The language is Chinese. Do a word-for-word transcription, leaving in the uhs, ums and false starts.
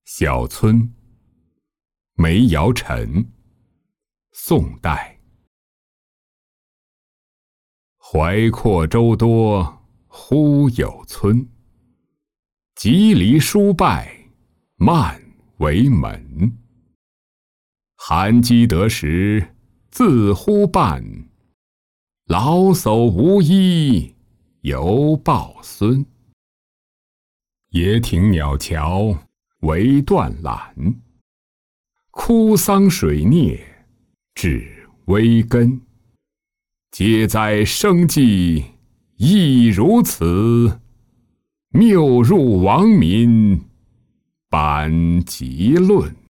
小村，梅尧臣，宋代。怀阔州多忽有村，笈离书败漫为门。寒饥得食自呼伴，老叟无衣犹抱孙。野挺鸟桥为断缆，枯桑水孽至微根。皆哉生计亦如此，谬入王民版籍论。